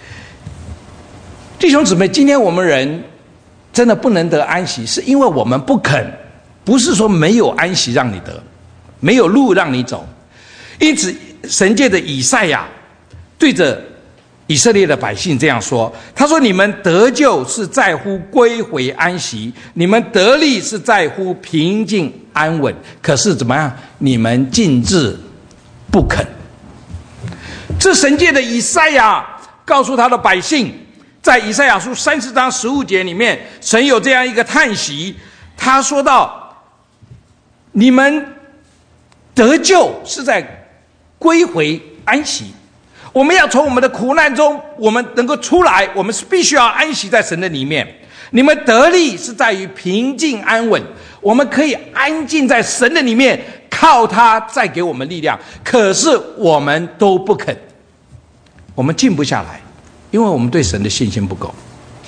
弟兄姊妹，今天我们人真的不能得安息，是因为我们不肯，不是说没有安息让你得，没有路让你走。因此神借着以赛亚对着以色列的百姓这样说，他说：你们得救是在乎归回安息，你们得力是在乎平静安稳，可是怎么样，你们竟至不肯。这神借的以赛亚告诉他的百姓，在以赛亚书三十章十五节里面，神有这样一个叹息，他说到：你们得救是在归回安息，我们要从我们的苦难中我们能够出来，我们是必须要安息在神的里面。你们得力是在于平静安稳，我们可以安静在神的里面，靠他再给我们力量。可是我们都不肯，我们静不下来，因为我们对神的信心不够。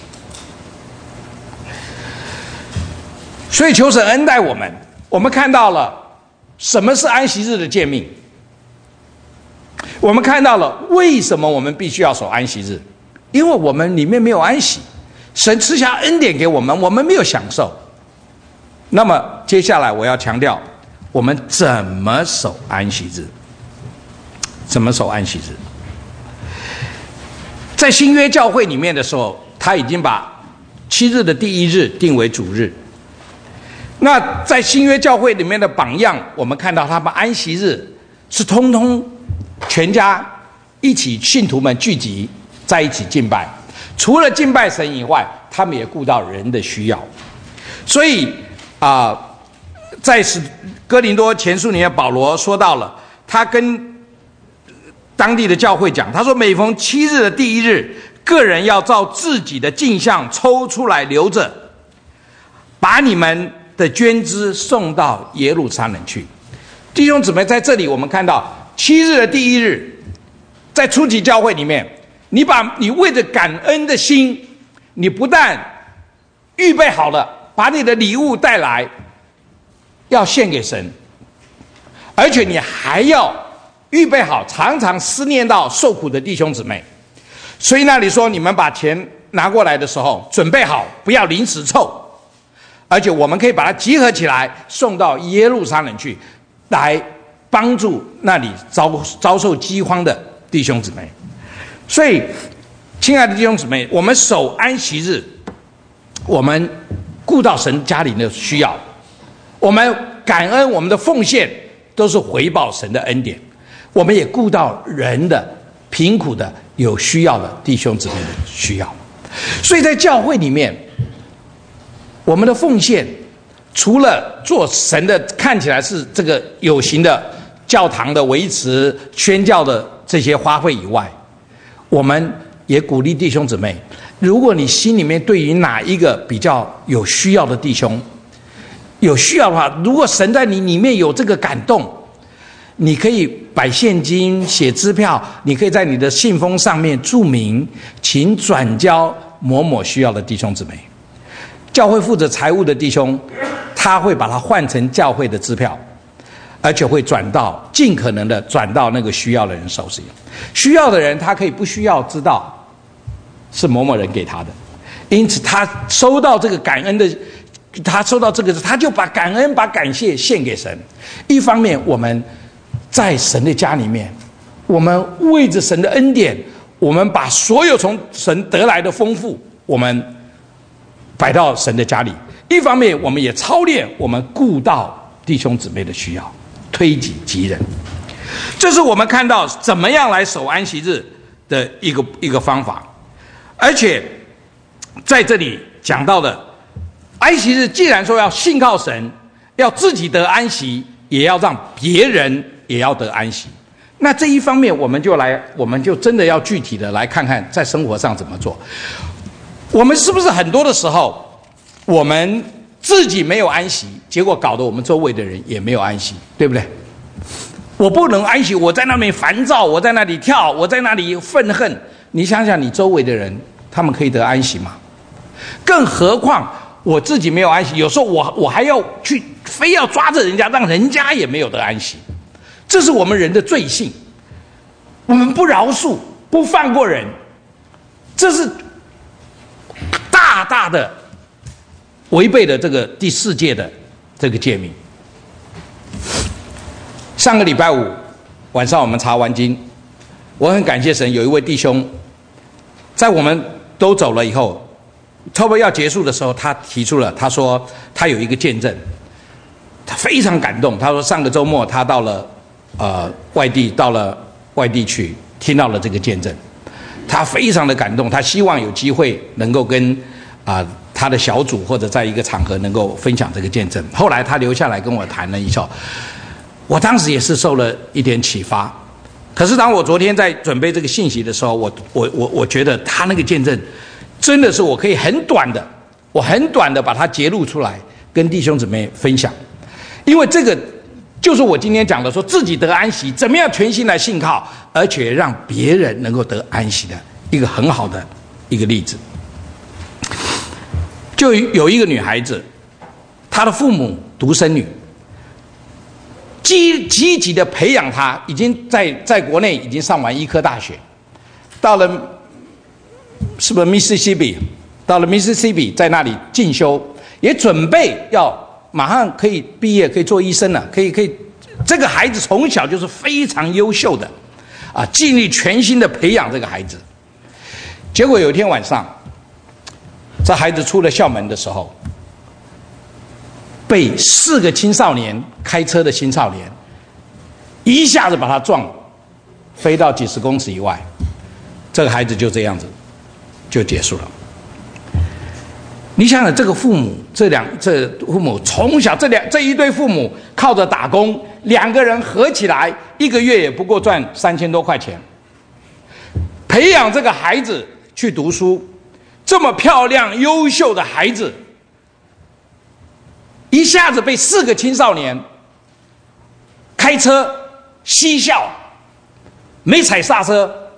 所以求神恩待我们，我们看到了什么是安息日的诫命，我们看到了为什么我们必须要守安息日，因为我们里面没有安息，神赐下恩典给我们，我们没有享受。那么接下来我要强调，我们怎么守安息日？怎么守安息日？在新约教会里面的时候，他已经把七日的第一日定为主日。那在新约教会里面的榜样，我们看到他们安息日是通通全家一起，信徒们聚集在一起敬拜，除了敬拜神以外，他们也顾到人的需要。所以啊、呃，在哥林多前书里面，保罗说到了，他跟当地的教会讲，他说：每逢七日的第一日，个人要照自己的镜像抽出来留着，把你们的捐资送到耶路撒冷去。弟兄姊妹，在这里我们看到七日的第一日在初级教会里面，你把你为着感恩的心，你不但预备好了，把你的礼物带来，要献给神，而且你还要预备好，常常思念到受苦的弟兄姊妹。所以那里说，你们把钱拿过来的时候，准备好，不要临时凑，而且我们可以把它集合起来，送到耶路撒冷去，来帮助那里遭遭受饥荒的弟兄姊妹。所以，亲爱的弟兄姊妹，我们守安息日，我们顾到神家里的需要，我们感恩我们的奉献，都是回报神的恩典。我们也顾到人的贫苦的有需要的弟兄姊妹的需要。所以在教会里面，我们的奉献除了做神的看起来是这个有形的教堂的维持宣教的这些花费以外，我们也鼓励弟兄姊妹，如果你心里面对于哪一个比较有需要的弟兄有需要的话，如果神在你里面有这个感动，你可以摆现金写支票，你可以在你的信封上面注明请转交某某需要的弟兄姊妹。教会负责财务的弟兄，他会把它换成教会的支票，而且会转到尽可能的转到那个需要的人手里。需要的人他可以不需要知道是某某人给他的，因此他收到这个感恩的，他收到这个，他就把感恩把感谢献给神。一方面我们在神的家里面，我们为着神的恩典，我们把所有从神得来的丰富，我们摆到神的家里。一方面我们也操练我们顾到弟兄姊妹的需要，推己及人。这是我们看到怎么样来守安息日的一个一个方法。而且在这里讲到的安息日，既然说要信靠神，要自己得安息，也要让别人也要得安息。那这一方面我们就来我们就真的要具体的来看看在生活上怎么做。我们是不是很多的时候我们自己没有安息，结果搞得我们周围的人也没有安息，对不对？我不能安息，我在那边烦躁，我在那里跳，我在那里愤恨。你想想你周围的人，他们可以得安息吗？更何况我自己没有安息，有时候我我还要去非要抓着人家，让人家也没有得安息。这是我们人的罪性，我们不饶恕，不放过人，这是大大的违背了这个第四诫的这个诫命。上个礼拜五晚上我们查完经，我很感谢神，有一位弟兄在我们都走了以后，差不多要结束的时候，他提出了，他说他有一个见证，他非常感动。他说上个周末他到了呃外地，到了外地去听到了这个见证，他非常的感动，他希望有机会能够跟啊、呃、他的小组或者在一个场合能够分享这个见证。后来他留下来跟我谈了一下，我当时也是受了一点启发。可是当我昨天在准备这个信息的时候，我我我我觉得他那个见证真的是我可以很短的，我很短的把它揭露出来，跟弟兄姊妹分享。因为这个就是我今天讲的，说自己得安息，怎么样全心来信靠，而且让别人能够得安息的一个很好的一个例子。就有一个女孩子，她的父母独生女，积积极的培养她，已经在在国内已经上完医科大学，到了是不是 Mississippi， 到了 Mississippi 在那里进修，也准备要马上可以毕业，可以做医生了，可以可以。这个孩子从小就是非常优秀的，啊，尽力全心的培养这个孩子。结果有一天晚上，这孩子出了校门的时候，被四个青少年开车的青少年一下子把他撞飞到几十公尺以外，这个孩子就这样子就结束了。你想想，这个父母，这两这父母从小这两这一对父母靠着打工，两个人合起来一个月也不过赚三千多块钱，培养这个孩子去读书，这么漂亮优秀的孩子，一下子被四个青少年开车嬉笑，没踩刹车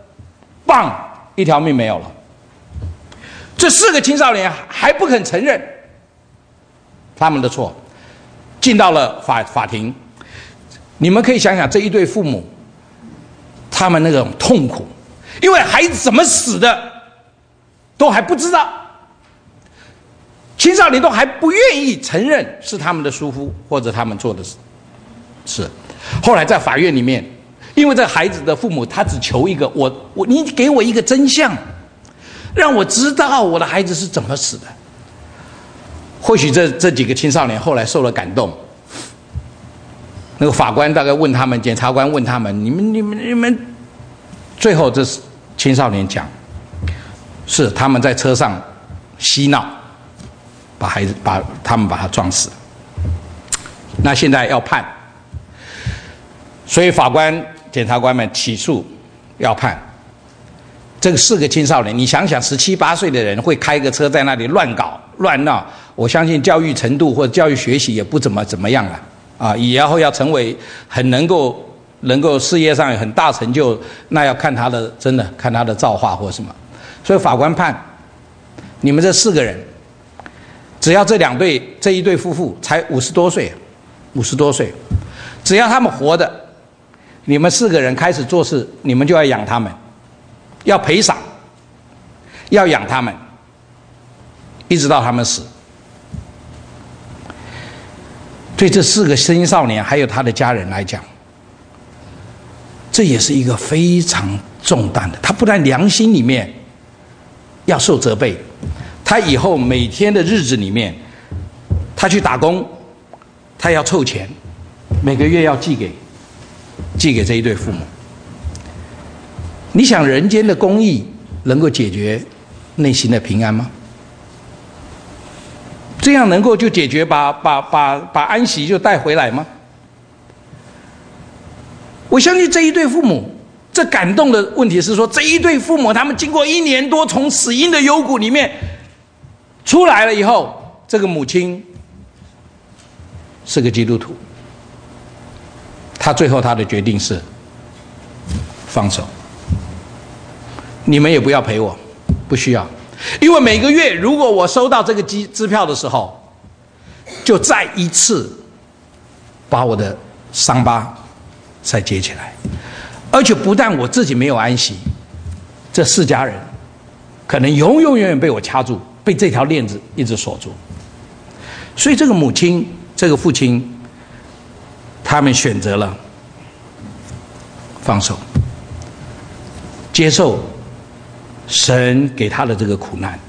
棒，一条命没有了。这四个青少年还不肯承认他们的错，进到了法法庭。你们可以想想这一对父母，他们那种痛苦，因为孩子怎么死的都还不知道，青少年都还不愿意承认是他们的疏忽或者他们做的事。后来在法院里面，因为这孩子的父母他只求一个，我我你给我一个真相，让我知道我的孩子是怎么死的。或许这这几个青少年后来受了感动，那个法官大概问他们，检察官问他们，你们你们你们，最后这青少年讲，是他们在车上嬉闹，把孩子把他们把他撞死。那现在要判，所以法官检察官们起诉要判这个四个青少年。你想想，十七八岁的人会开个车在那里乱搞乱闹，我相信教育程度或者教育学习也不怎么怎么样了啊！以后要成为很能够能够事业上有很大成就，那要看他的真的看他的造化或什么。所以法官判，你们这四个人，只要这两对这一对夫妇才五十多岁，五十多岁，只要他们活的，你们四个人开始做事，你们就要养他们，要赔偿，要养他们，一直到他们死。对这四个青少年还有他的家人来讲，这也是一个非常重担的。他不但良心里面要受责备，他以后每天的日子里面，他去打工，他要凑钱，每个月要寄给寄给这一对父母。你想人间的公义能够解决内心的平安吗？这样能够就解决把把把把安息就带回来吗？我相信这一对父母，这感动的问题是说，这一对父母他们经过一年多从死荫的幽谷里面出来了以后，这个母亲是个基督徒，他最后他的决定是放手，你们也不要陪我，不需要。因为每个月如果我收到这个支支票的时候，就再一次把我的伤疤再接起来，而且不但我自己没有安息，这四家人可能永永远远被我掐住，被这条链子一直锁住。所以这个母亲这个父亲，他们选择了放手，接受神给他的这个苦难。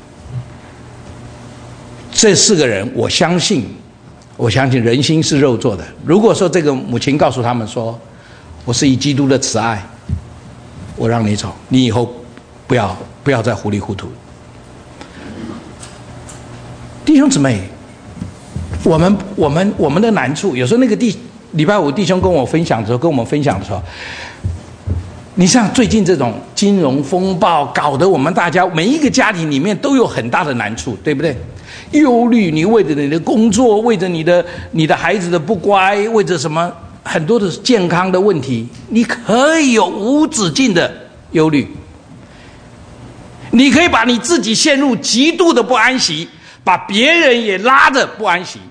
这四个人，我相信我相信人心是肉做的。如果说这个母亲告诉他们说，我是以基督的慈爱，我让你走，你以后不要不要再糊里糊涂。弟兄姊妹，我们我们我们的难处，有时候那个弟礼拜五弟兄跟我分享的时候，跟我们分享的时候，你像最近这种金融风暴，搞得我们大家每一个家庭里面都有很大的难处，对不对？忧虑，你为着你的工作，为着你的你的孩子的不乖，为着什么很多的健康的问题，你可以有无止境的忧虑，你可以把你自己陷入极度的不安息，把别人也拉着不安息。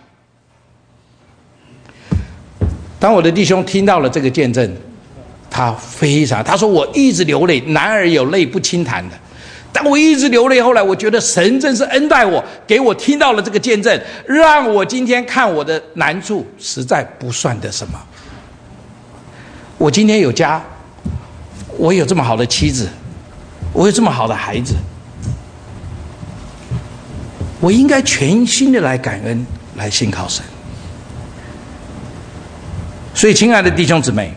当我的弟兄听到了这个见证，他非常他说我一直流泪，男儿有泪不轻弹的，但我一直流泪。后来我觉得神真是恩待我，给我听到了这个见证，让我今天看我的难处实在不算得什么。我今天有家，我有这么好的妻子，我有这么好的孩子，我应该全心的来感恩，来信靠神。所以亲爱的弟兄姊妹，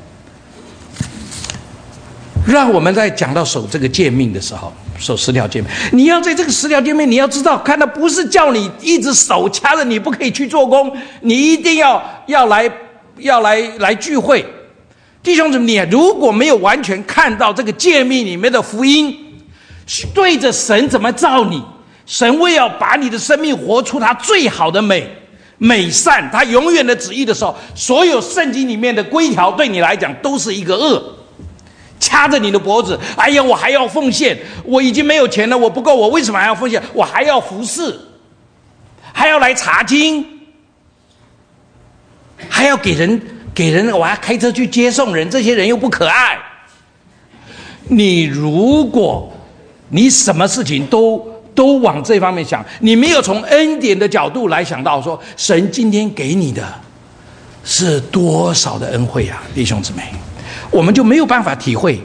让我们在讲到守这个诫命的时候，守十条诫命，你要在这个十条诫命，你要知道，看到不是叫你一直手掐着你不可以去做工，你一定要要来要来来聚会。弟兄姊妹，你如果没有完全看到这个诫命里面的福音，对着神怎么造你，神为要把你的生命活出他最好的美美善，他永远的旨意的时候，所有圣经里面的规条对你来讲都是一个恶。 掐着你的脖子，哎呀，我还要奉献，我已经没有钱了，我不够，我为什么还要奉献？我还要服侍，还要来查经，还要给人给人，我还开车去接送人，这些人又不可爱。你如果你什么事情都都往这方面想，你没有从恩典的角度来想到说，神今天给你的是多少的恩惠啊，弟兄姊妹，我们就没有办法体会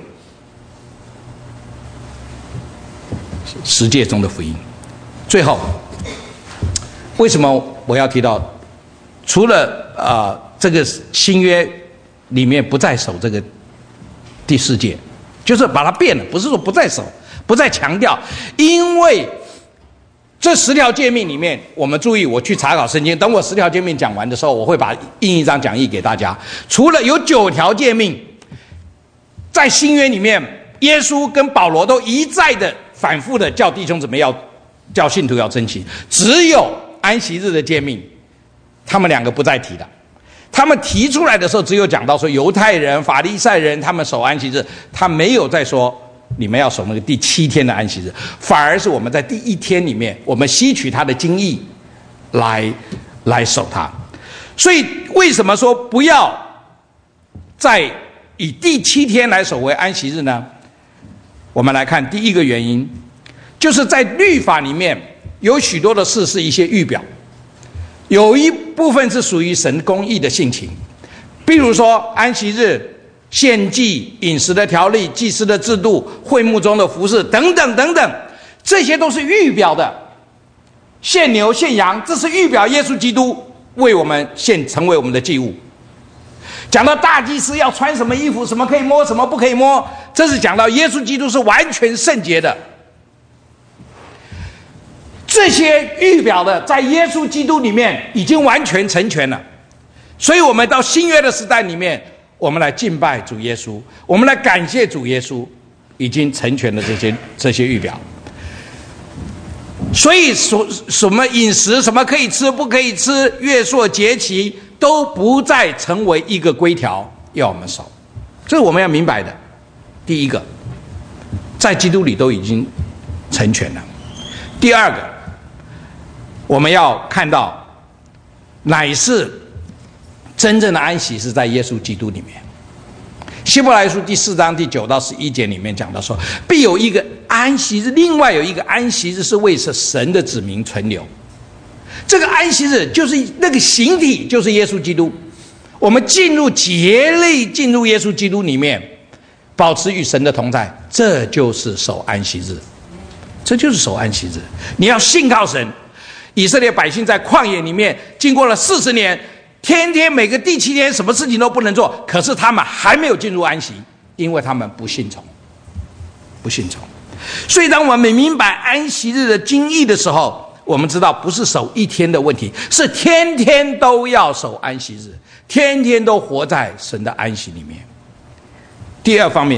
十诫中的福音。最后，为什么我要提到，除了啊、呃、这个新约里面不再守这个第四诫，就是把它变了，不是说不再守，不再强调，因为这十条诫命里面，我们注意，我去查考圣经，等我十条诫命讲完的时候，我会把印一张讲义给大家。除了有九条诫命，在新约里面，耶稣跟保罗都一再的反复的叫弟兄姊妹要叫信徒要珍惜，只有安息日的诫命，他们两个不再提的。他们提出来的时候，只有讲到说犹太人、法利赛人他们守安息日，他没有再说你们要守那个第七天的安息日，反而是我们在第一天里面，我们吸取他的精义来来守它。所以为什么说不要再以第七天来守为安息日呢？我们来看第一个原因，就是在律法里面有许多的事是一些预表，有一部分是属于神公义的性情，比如说安息日、献祭、饮食的条例、祭司的制度、会幕中的服事等等等等，这些都是预表的。献牛献羊，这是预表耶稣基督为我们献成为我们的祭物。讲到大祭司要穿什么衣服，什么可以摸，什么不可以摸，这是讲到耶稣基督是完全圣洁的。这些预表的在耶稣基督里面已经完全成全了，所以我们到新约的时代里面，我们来敬拜主耶稣，我们来感谢主耶稣已经成全了这些这些预表。所以什什么饮食，什么可以吃不可以吃，月朔节期都不再成为一个规条要我们守，这是我们要明白的。第一个，在基督里都已经成全了。第二个，我们要看到乃是真正的安息是在耶稣基督里面。希伯来书第四章第九到十一节里面讲到说，必有一个安息日，另外有一个安息日是为神的子民存留。这个安息日就是那个形体，就是耶稣基督。我们进入竭力进入耶稣基督里面，保持与神的同在，这就是守安息日，这就是守安息日。你要信靠神。以色列百姓在旷野里面经过了四十年，天天每个第七天什么事情都不能做，可是他们还没有进入安息，因为他们不信从，不信从。所以当我们明白安息日的精义的时候，我们知道不是守一天的问题，是天天都要守安息日，天天都活在神的安息里面。第二方面，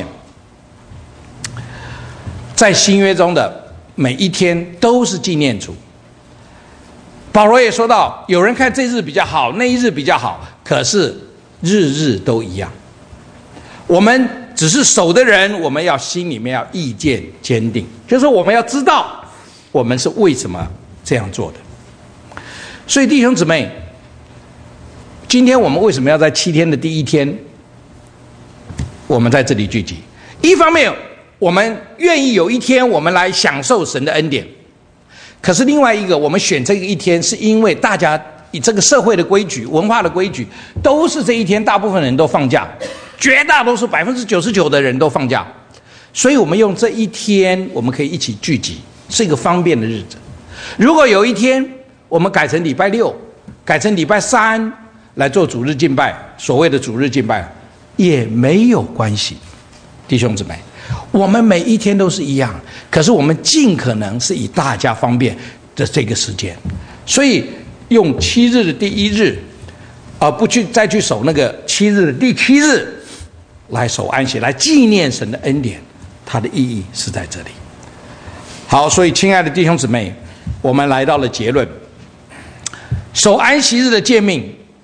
在新约中的每一天都是纪念主。保罗也说到，有人看这日比较好，那一日比较好，可是日日都一样。我们只是守的人，我们要心里面要意见坚定，就是我们要知道我们是为什么这样做的。所以弟兄姊妹，今天我们为什么要在七天的第一天我们在这里聚集？一方面我们愿意有一天我们来享受神的恩典，可是另外一个，我们选这个一天是因为大家以这个社会的规矩、文化的规矩，都是这一天大部分人都放假，绝大多数百分之九十九的人都放假，所以我们用这一天我们可以一起聚集，是一个方便的日子。如果有一天我们改成礼拜六、改成礼拜三来做主日敬拜，所谓的主日敬拜也没有关系。弟兄姊妹，我们每一天都是一样，可是我们尽可能是以大家方便的这个时间，所以用七日的第一日，而不去再去守那个七日的第七日来守安息，来纪念神的恩典，它的意义是在这里。好，所以亲爱的弟兄姊妹，我们来到了结论，守安息日的诫命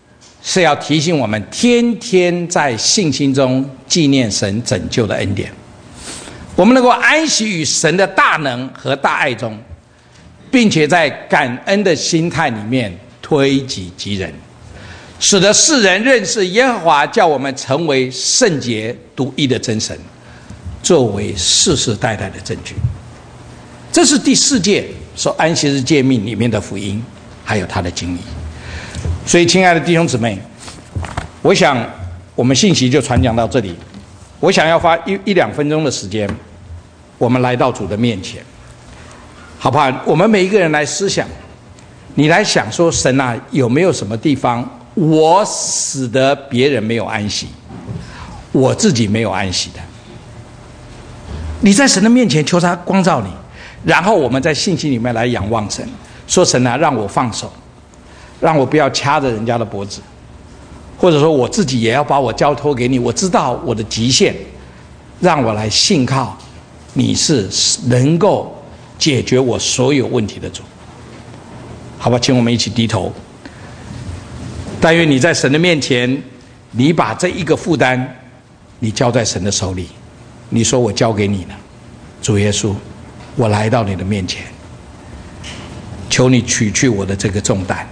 是要提醒我们天天在信心中纪念神拯救的恩典，我们能够安息于神的大能和大爱中，并且在感恩的心态里面推己及人，使得世人认识耶和华叫我们成为圣洁独一的真神，作为世世代代的证据。这是第四诫说安息日诫命里面的福音，还有它的经历。所以亲爱的弟兄姊妹，我想我们信息就传讲到这里。我想要花一一两分钟的时间，我们来到主的面前，好不好？我们每一个人来思想，你来想说，神啊，有没有什么地方我使得别人没有安息，我自己没有安息的？你在神的面前求他光照你，然后我们在信心里面来仰望神，说神啊，让我放手，让我不要掐着人家的脖子，或者说我自己也要把我交托给你，我知道我的极限，让我来信靠你是能够解决我所有问题的主。好吧，请我们一起低头。但愿你在神的面前，你把这一个负担你交在神的手里，你说我交给你了，主耶稣，我来到你的面前，求你取去我的这个重担。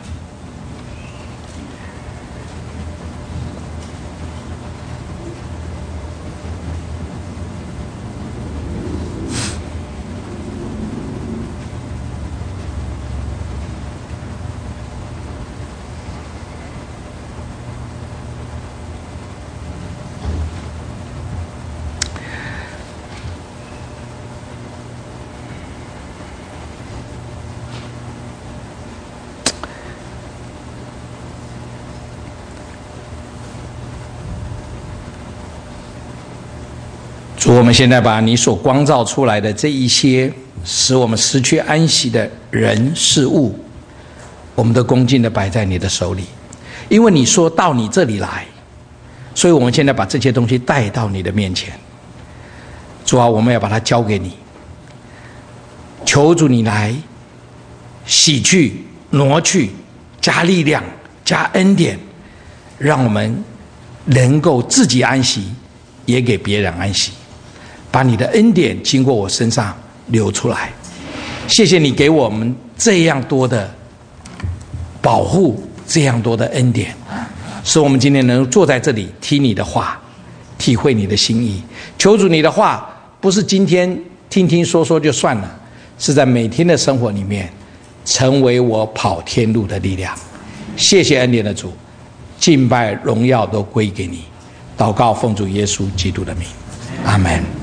主，我们现在把你所光照出来的这一些使我们失去安息的人事物，我们都恭敬的摆在你的手里，因为你说到你这里来，所以我们现在把这些东西带到你的面前。主啊，我们要把它交给你，求主你来洗去、挪去、加力量、加恩典，让我们能够自己安息，也给别人安息。把你的恩典经过我身上流出来，谢谢你给我们这样多的保护，这样多的恩典，使我们今天能坐在这里听你的话，体会你的心意。求主你的话不是今天听听说说就算了，是在每天的生活里面成为我跑天路的力量。谢谢恩典的主，敬拜荣耀都归给你。祷告奉主耶稣基督的名，阿们。